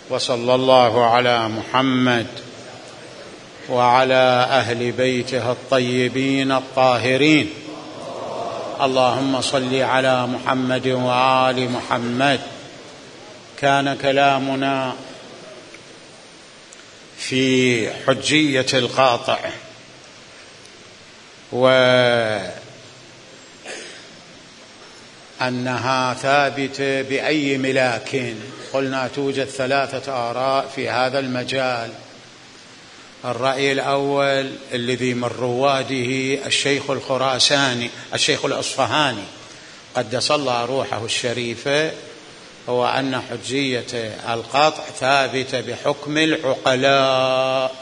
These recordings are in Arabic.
وصلى الله على محمد وعلى أهل بيته الطيبين الطاهرين. اللهم صل على محمد وآل محمد. كان كلامنا في حجية القاطع، وأنها ثابتة بأي ملاك. قلنا توجد 3 آراء في هذا المجال. الرأي الأول الذي من رواده الشيخ الخراساني الشيخ الأصفهاني قدس الله روحه الشريفة، هو أن حجية القطع ثابتة بحكم العقلاء.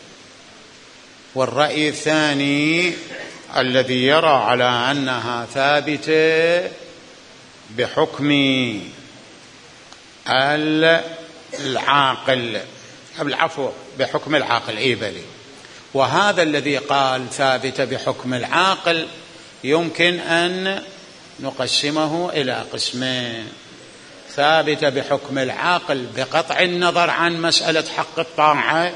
والرأي الثاني الذي يرى على أنها ثابتة بحكم العاقل، بحكم العاقل إيبلي. وهذا الذي قال ثابتة بحكم العاقل يمكن أن نقسمه إلى قسمين: ثابتة بحكم العاقل بقطع النظر عن مسألة حق الطاعة،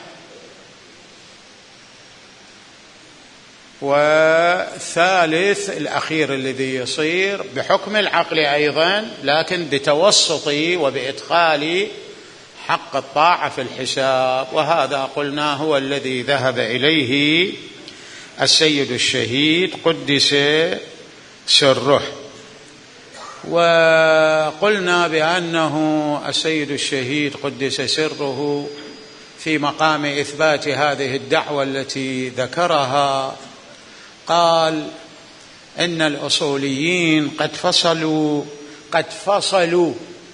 والثالث الأخير الذي يصير بحكم العقل أيضا لكن بتوسطي وبإدخال حق الطاعة في الحساب. وهذا قلنا هو الذي ذهب إليه السيد الشهيد قدس سره. وقلنا بأنه السيد الشهيد قدس سره في مقام إثبات هذه الدعوة التي ذكرها قال إن الأصوليين قد فصلوا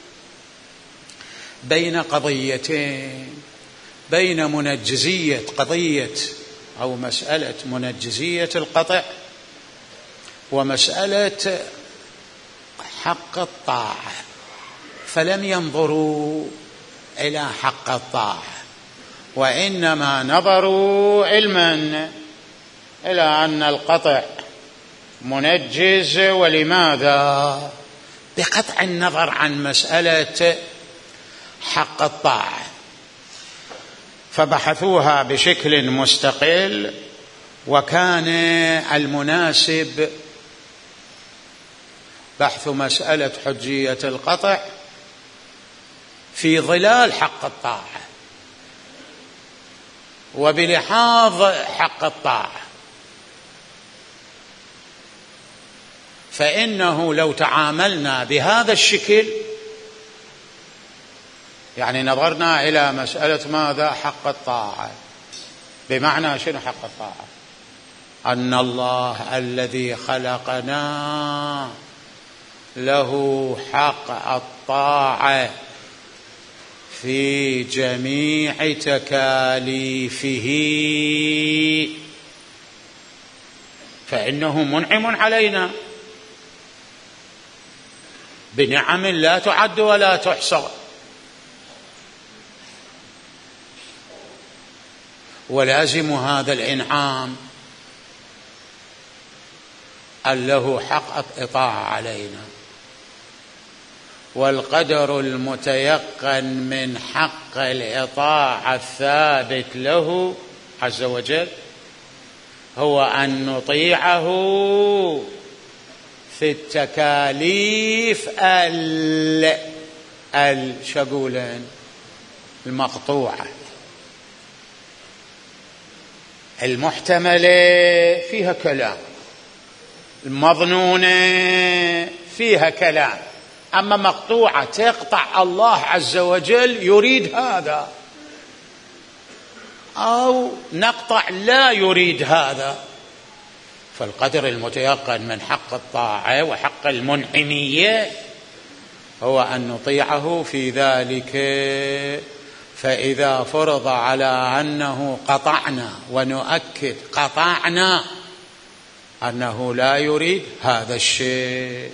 بين قضيتين: بين منجزية قضية أو مسألة منجزية القطع، ومسألة حق الطاعة. فلم ينظروا إلى حق الطاعة، وإنما نظروا علما إلى أن القطع منجز. ولماذا؟ بقطع النظر عن مسألة حق الطاعة، فبحثوها بشكل مستقل. وكان المناسب بحث مسألة حجية القطع في ظلال حق الطاعة وبلحاظ حق الطاعة. فإنه لو تعاملنا بهذا الشكل، يعني نظرنا إلى مسألة ماذا؟ حق الطاعة. بمعنى شنو حق الطاعة؟ أن الله الذي خلقنا له حق الطاعة في جميع تكاليفه، فإنه منعم علينا بنعم لا تعد ولا تحصى. ولازم هذا الإنعام أن له حق الإطاعة علينا. والقدر المتيقن من حق الإطاعة الثابت له عز وجل هو أن نطيعه في التكاليف شقولين المقطوعة المحتملة فيها كلام، المظنونة فيها كلام. أما مقطوعة تقطع الله عز وجل يريد هذا، أو نقطع لا يريد هذا. فالقدر المتيقن من حق الطاعة وحق المنعمية هو أن نطيعه في ذلك. فإذا فرض على أنه قطعنا، ونؤكد قطعنا، أنه لا يريد هذا الشيء،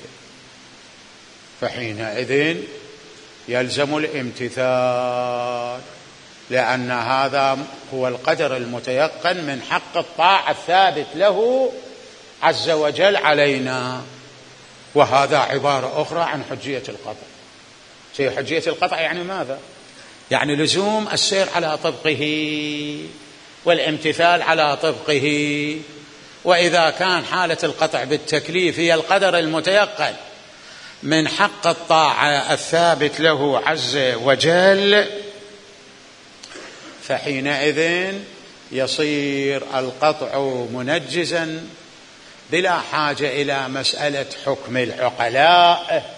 فحينئذ يلزم الامتثال، لأن هذا هو القدر المتيقن من حق الطاعة الثابت له عز وجل علينا. وهذا عبارة أخرى عن حجية القطع. حجية القطع يعني ماذا؟ يعني لزوم السير على طبقه والامتثال على طبقه. وإذا كان حالة القطع بالتكليف هي القدر المتيقن من حق الطاعة الثابت له عز وجل، فحينئذ يصير القطع منجزا بلا حاجة إلى مسألة حكم العقلاء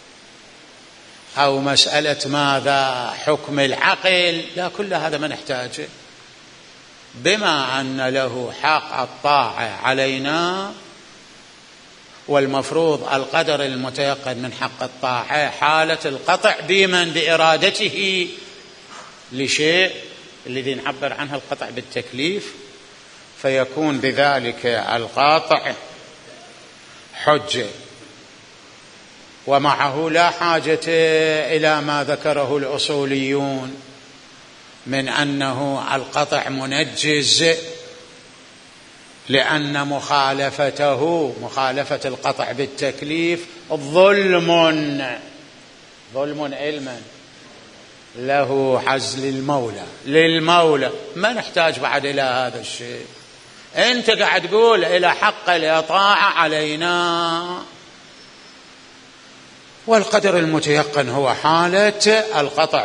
أو مسألة ماذا حكم العقل، لا، كل هذا ما نحتاجه. بما أن له حق الطاعة علينا، والمفروض القدر المتيقن من حق الطاعة حالة القطع بمن بإرادته لشيء الذي نعبر عنه القطع بالتكليف، فيكون بذلك القاطع حجة، ومعه لا حاجة إلى ما ذكره الأصوليون من أنه القطع منجز، لأن مخالفة القطع بالتكليف ظلم علما له حز للمولى. ما نحتاج بعد إلى هذا الشيء. أنت قاعد تقول إلى حق الإطاعة علينا، والقدر المتيقن هو حالة القطع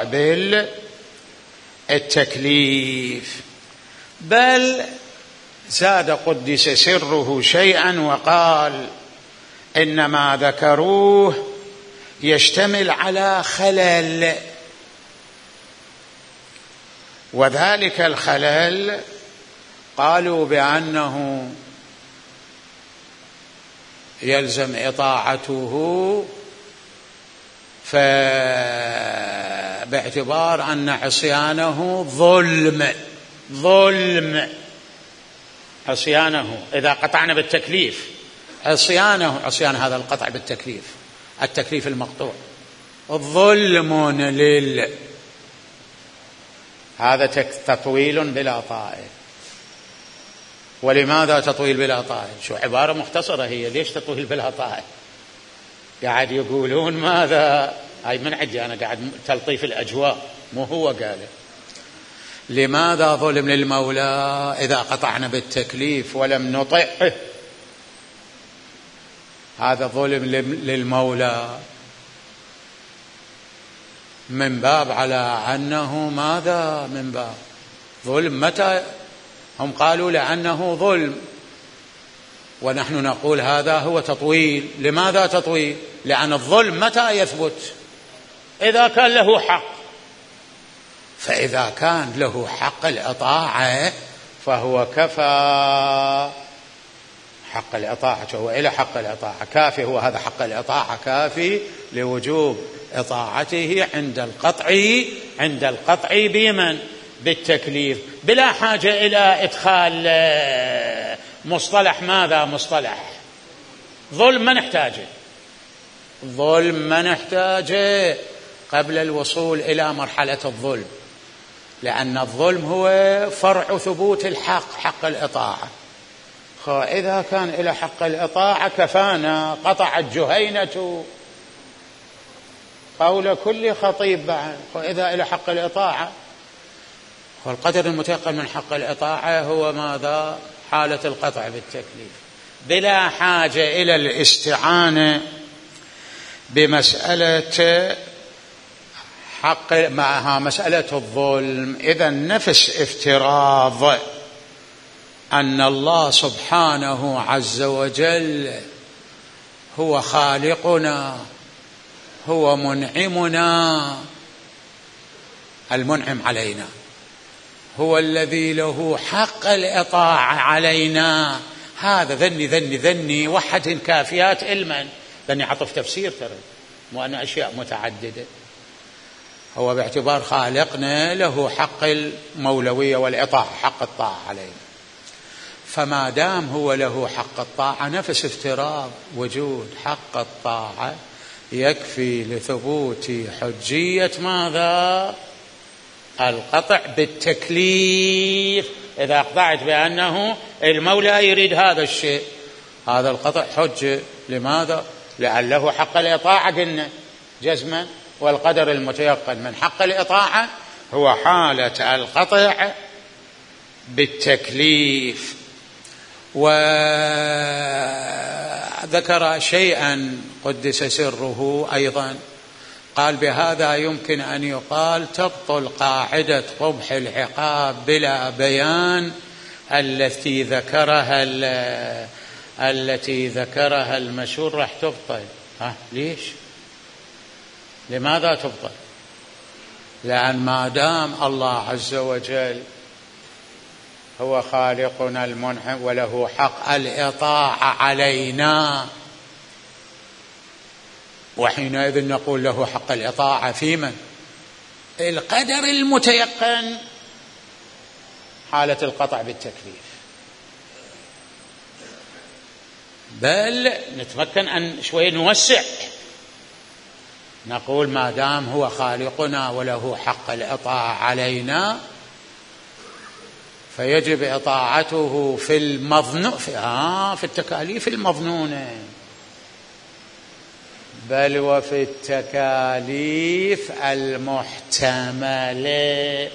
بالتكليف. بل زاد قدس سره شيئا وقال إن ما ذكروه يشتمل على خلل، وذلك الخلل قالوا بأنه يلزم إطاعته باعتبار أن عصيانه ظلم عصيانه إذا قطعنا بالتكليف، عصيان هذا القطع بالتكليف، التكليف المقطوع ظلم هذا تطويل بلا طائل. ولماذا تطويل بلا طائل؟ شو عبارة مختصرة هي، ليش تطويل بلا طائل؟ قاعد يقولون ماذا، هاي من عندي أنا قاعد تلطيف الأجواء، مو هو قاله. لماذا ظلم للمولى إذا قطعنا بالتكليف ولم نطعه؟ هذا ظلم للمولى من باب على أنه ماذا، من باب ظلم. متى هم قالوا لأنه ظلم، ونحن نقول هذا هو تطويل. لماذا تطويل؟ لأن الظلم متى يثبت؟ إذا كان له حق. فإذا كان له حق الإطاعة فهو كفى حق الإطاعة، هو إلى حق الإطاعة كافي، هو هذا حق الإطاعة كافي لوجوب إطاعته عند القطع بمن بالتكليف، بلا حاجة إلى إدخال مصطلح ماذا، مصطلح ظلم ما نحتاجه قبل الوصول إلى مرحلة الظلم، لأن الظلم هو فرع ثبوت الحق، حق الإطاعة. إذا كان إلى حق الإطاعة كفانا، قطعت جهينة قول كل خطيب بعد. إذا إلى حق الإطاعة، والقدر المتيقن من حق الإطاعة هو ماذا؟ حالة القطع بالتكليف، بلا حاجة إلى الاستعانة بمسألة حق معها مسألة الظلم. إذن نفس افتراض أن الله سبحانه عز وجل هو خالقنا، هو منعمنا، المنعم علينا، هو الذي له حق الإطاعة علينا. هذا ذني وحد كافيات علما، ذني عطف تفسير ترى، مو أن أشياء متعددة. هو باعتبار خالقنا له حق المولوية والإطاعة، حق الطاعة علينا. فما دام هو له حق الطاعة، نفس افتراض وجود حق الطاعة يكفي لثبوت حجية ماذا؟ القطع بالتكليف. إذا قطعت بأنه المولى يريد هذا الشيء، هذا القطع حجة. لماذا؟ لأن له حق الإطاعة قلنا جزما، والقدر المتيقن من حق الإطاعة هو حالة القطع بالتكليف. وذكر شيئا قدس سره أيضا، قال بهذا يمكن أن يقال تبطل قاعدة قبح العقاب بلا بيان التي ذكرها المشهور راح تبطل. ليش؟ لماذا تبطل؟ لأن ما دام الله عز وجل هو خالقنا المنعم وله حق الإطاعة علينا، وحينئذ نقول له حق الإطاعة في من؟ القدر المتيقن، حالة القطع بالتكليف. بل نتمكن أن شوي نوسع، نقول ما دام هو خالقنا وله حق الإطاعة علينا فيجب إطاعته في في التكاليف المظنونة، بل وفي التكاليف المحتملة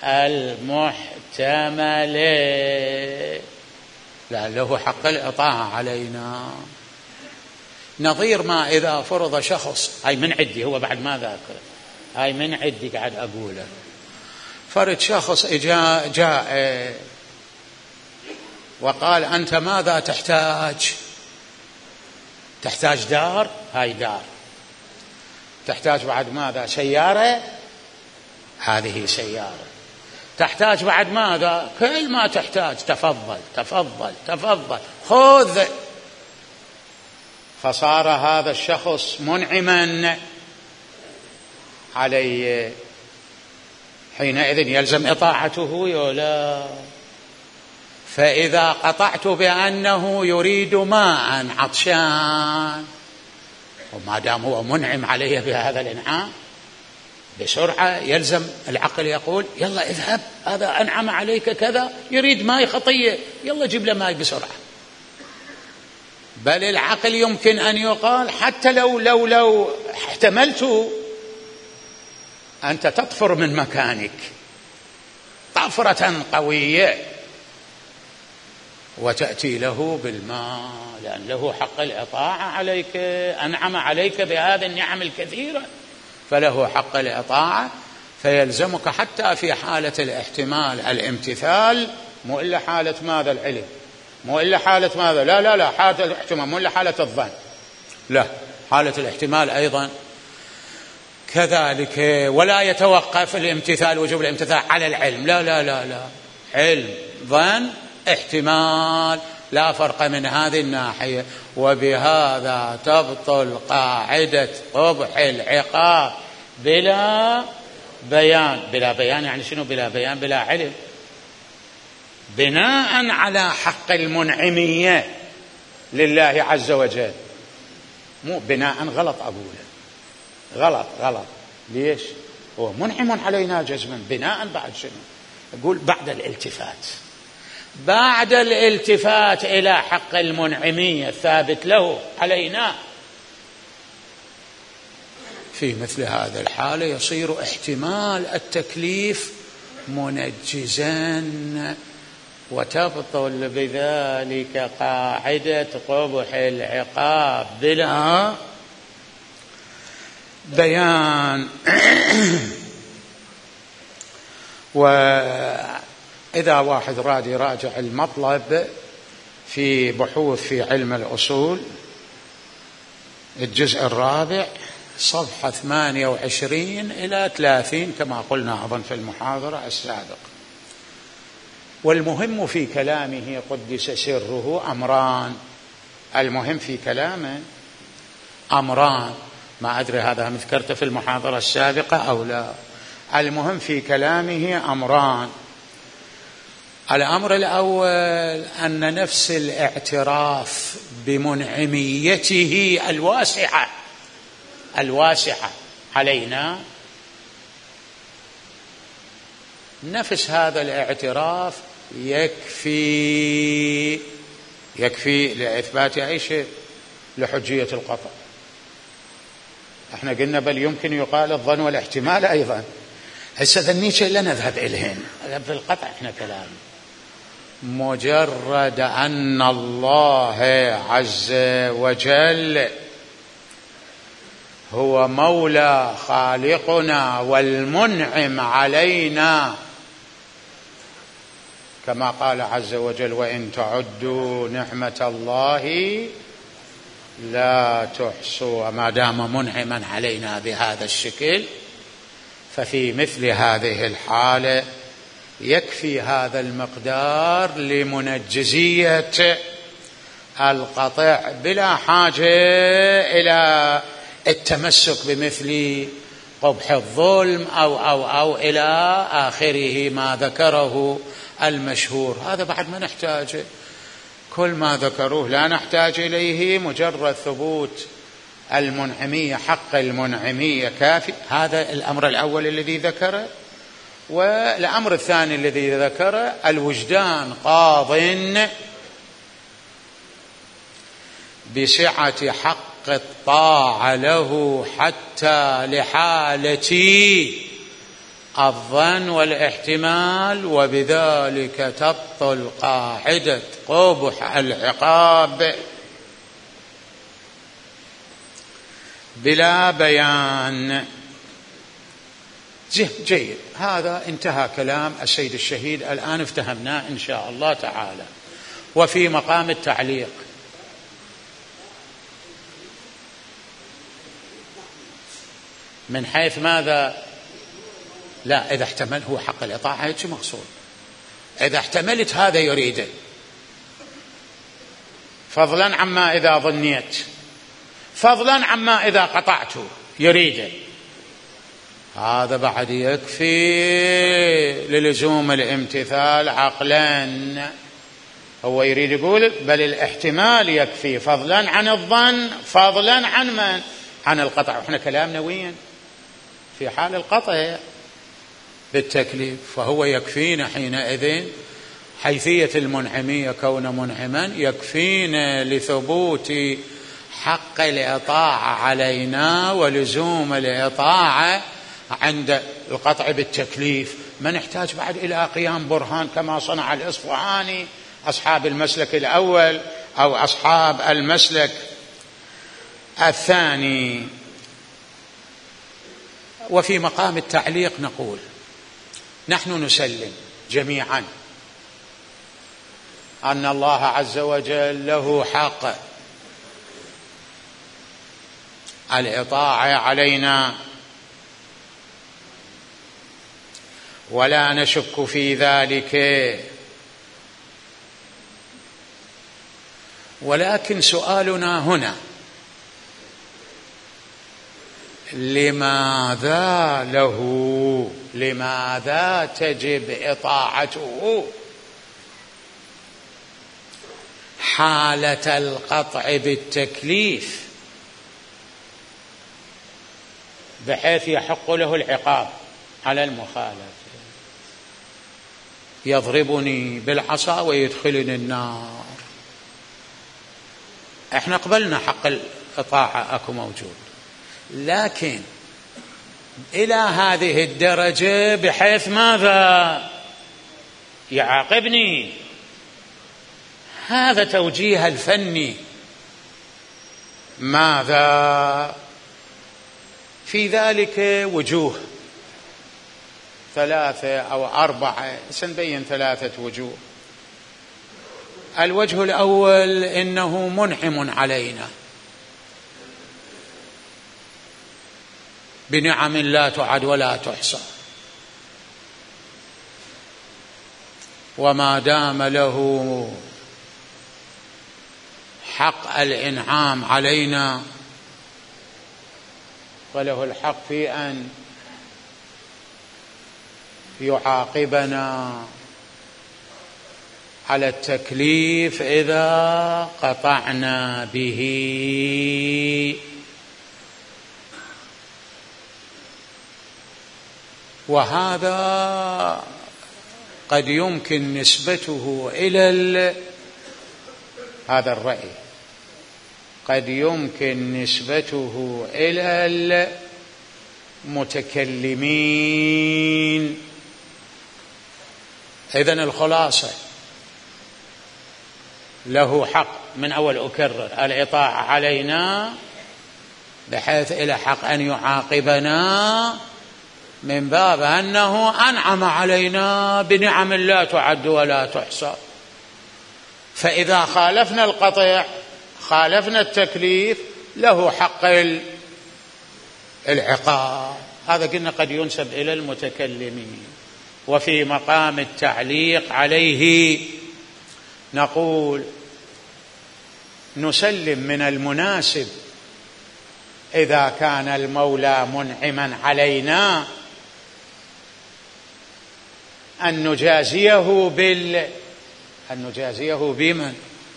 لا له حق الإطاعة علينا. نظير ما إذا فرض شخص، هاي من عدي، هو بعد ما ذاكر، هاي من عدي قاعد أقوله، فرد شخص جاء وقال أنت ماذا تحتاج؟ تحتاج دار، هاي دار. تحتاج بعد ماذا؟ سيارة، هذه سيارة. تحتاج بعد ماذا؟ كل ما تحتاج، تفضل تفضل تفضل خذ. فصار هذا الشخص منعما عليه، حينئذ يلزم إطاعته يولا. فإذا قطعت بأنه يريد ماء عطشان، وما دام هو منعم عليه بهذا الإنعام بسرعة، يلزم العقل يقول يلا اذهب، هذا أنعم عليك كذا، يريد ماء خطية، يلا جيب له ماء بسرعة. بل العقل يمكن أن يقال حتى لو احتملت أنت تطفر من مكانك طفرة قوية وتأتي له بالماء، لأن له حق الإطاعة عليك، أنعم عليك بهذه النعم الكثيرة، فله حق الإطاعة، فيلزمك حتى في حالة الاحتمال الامتثال، مو إلا حالة ماذا؟ العلم، مو إلا حالة ماذا؟ لا حالة الاحتمال، مو إلا حالة الظن، لا حالة الاحتمال أيضا كذلك. ولا يتوقف الامتثال، وجوب الامتثال على العلم، لا علم ظن احتمال، لا فرق من هذه الناحية. وبهذا تبطل قاعدة قبح العقاب بلا بيان. بلا بيان يعني شنو؟ بلا بيان بلا علم، بناء على حق المنعمية لله عز وجل، مو بناء غلط أقوله، غلط. ليش؟ هو منعم علينا جزما، بناء بعد شنو؟ أقول بعد الالتفات إلى حق المنعمية الثابت له علينا. في مثل هذا الحالة يصير احتمال التكليف منجزا، وتبطل بذلك قاعدة قبح العقاب بلا بيان. وإذا واحد راد يراجع المطلب في بحوث في علم الأصول الجزء الرابع صفحة 28 إلى 30 كما قلنا أظن في المحاضرة السابقة. والمهم في كلامه قدس سره أمران. المهم في كلامه أمران، ما أدري هذا ذكرته في المحاضرة السابقة أو لا. المهم في كلامه أمران. الأمر الأول أن نفس الاعتراف بمنعميته الواسعة علينا، نفس هذا الاعتراف يكفي لإثبات أي شيء، لحجية القطع. احنا قلنا بل يمكن يقال الظن والاحتمال أيضا. هسه ذنيك إلا نذهب إليهن في القطع احنا كلام. مجرد أن الله عز وجل هو مولى خالقنا والمنعم علينا، كما قال عز وجل: وإن تعدوا نعمة الله لا تحصوها. ما دام منعما علينا بهذا الشكل، ففي مثل هذه الحالة يكفي هذا المقدار لمنجزية القطع بلا حاجة إلى التمسك بمثل قبح الظلم أو إلى آخره ما ذكره المشهور. هذا بعد ما نحتاجه، كل ما ذكروه لا نحتاج إليه، مجرد ثبوت المنعمية، حق المنعمية كافي. هذا الأمر الأول الذي ذكره. والأمر الثاني الذي ذكره: الوجدان قاض بسعة حق الطاعة له حتى لحالة الظن والاحتمال، وبذلك تبطل قاعدة قبح العقاب بلا بيان. جيد، هذا انتهى كلام السيد الشهيد، الآن افتهمناه إن شاء الله تعالى. وفي مقام التعليق، من حيث ماذا؟ لا، إذا احتمل هو حق الإطاعة، هيك مقصود. إذا احتملت هذا يريده، فضلا عما إذا ظنيت، فضلا عما إذا قطعت يريده، هذا بعد يكفي للزوم الامتثال عقلا. هو يريد يقول بل الاحتمال يكفي فضلا عن الظن، فضلا عن من؟ عن القطع. وإحنا كلامنا وين؟ في حال القطع بالتكليف، فهو يكفينا حينئذ حيثية المنعمية، كون منعما يكفينا لثبوت حق الإطاعة علينا ولزوم الإطاعة عند القطع بالتكليف. ما نحتاج بعد إلى قيام برهان كما صنع الإصفهاني أصحاب المسلك الأول أو أصحاب المسلك الثاني. وفي مقام التعليق نقول: نحن نسلم جميعا أن الله عز وجل له حق الإطاعة علينا، ولا نشك في ذلك. ولكن سؤالنا هنا: لماذا له؟ لماذا تجب إطاعته حالة القطع بالتكليف بحيث يحق له العقاب على المخالفة؟ يضربني بالعصا ويدخلني النار. احنا قبلنا حق الإطاعة اكو موجود، لكن إلى هذه الدرجة بحيث ماذا؟ يعاقبني. هذا توجيه الفني. ماذا؟ في ذلك وجوه 3 أو 4، سنبين 3 وجوه. الوجه الأول: إنه منعم علينا بنعم لا تعد ولا تحصى، وما دام له حق الإنعام علينا فله الحق في أن يعاقبنا على التكليف إذا قطعنا به. وهذا قد يمكن نسبته إلى هذا الرأي، قد يمكن نسبته إلى المتكلمين إذن الخلاصة له حق، من أول أكرر، الإطاعة علينا بحيث إلى حق أن يعاقبنا من باب أنه أنعم علينا بنعم لا تعد ولا تحصى. فإذا خالفنا القطع خالفنا التكليف له حق العقاب. هذا قلنا قد ينسب إلى المتكلمين. وفي مقام التعليق عليه نقول نسلم من المناسب إذا كان المولى منعما علينا أن نجازيه بمن؟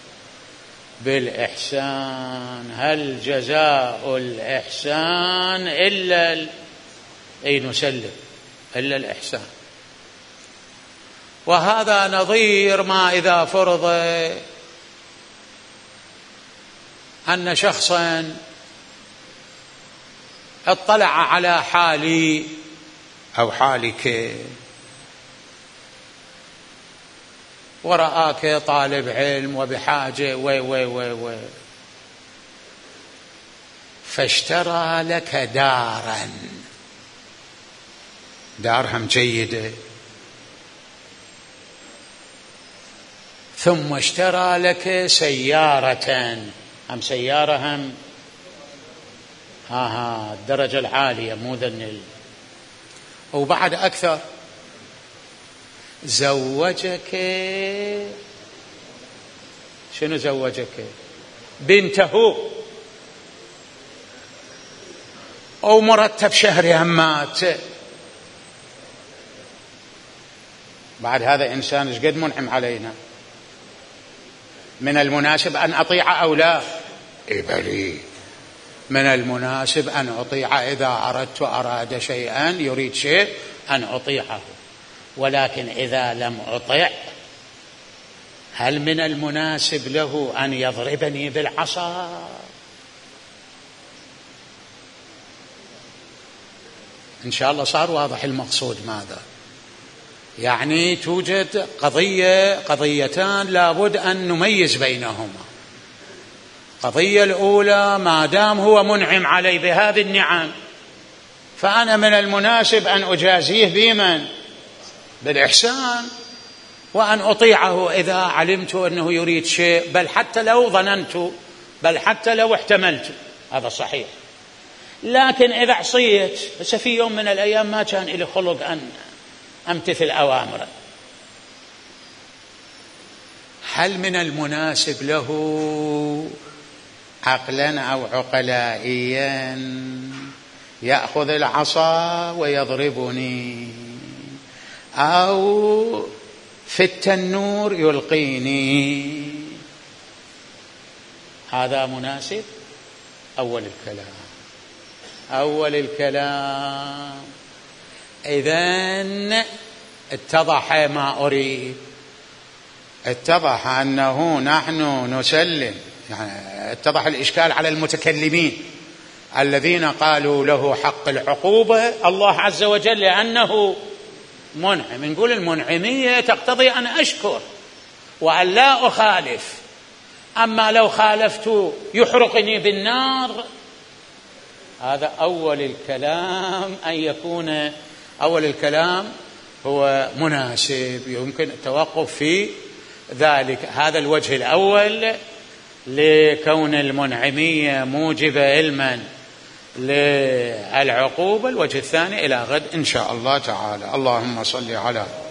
بالإحسان. هل جزاء الإحسان إلا نسلم إلا الإحسان. وهذا نظير ما إذا فرض أن شخصا اطلع على حالي أو حالك ورآك طالب علم وبحاجة فاشترى لك دارهم جيدة، ثم اشترى لك سيارة، هم سيارة هم الدرجة العالية مو ذنل، وبعد أكثر زوجك. شنو زوجك؟ بنته، أو مرتب شهري همات. بعد هذا إنسان إيش قد منعم علينا، من المناسب أن أطيع أو لا؟ بلي، من المناسب أن أطيع. إذا أراد شيئا، يريد شيء، أن أطيعه. ولكن إذا لم أطع، هل من المناسب له أن يضربني بالعصا؟ إن شاء الله صار واضح المقصود ماذا يعني. توجد قضيتان لابد أن نميز بينهما. القضية الأولى، ما دام هو منعم علي بهذه النعم، فأنا من المناسب أن أجازيه بمن؟ بالإحسان، وأن أطيعه إذا علمت أنه يريد شيء، بل حتى لو ظننت، بل حتى لو احتملت. هذا صحيح. لكن إذا عصيت، بس في يوم من الأيام ما كان إلي خلق أن أمتثل أوامره، هل من المناسب له عقلا أو عقلائيا يأخذ العصا ويضربني، أو في التنور يلقيني؟ هذا مناسب؟ أول الكلام. إذن اتضح ما أريد، اتضح أنه نحن نسلم، يعني اتضح الإشكال على المتكلمين الذين قالوا له حق العقوبة الله عز وجل لأنه منعم. نقول المنعمية تقتضي أن أشكر وأن لا أخالف، أما لو خالفت يحرقني بالنار. هذا أول الكلام، أن يكون أول الكلام هو مناسب، يمكن التوقف في ذلك. هذا الوجه الأول لكون المنعمية موجبة علما للعقوبة. الوجه الثاني إلى غد إن شاء الله تعالى. اللهم صل على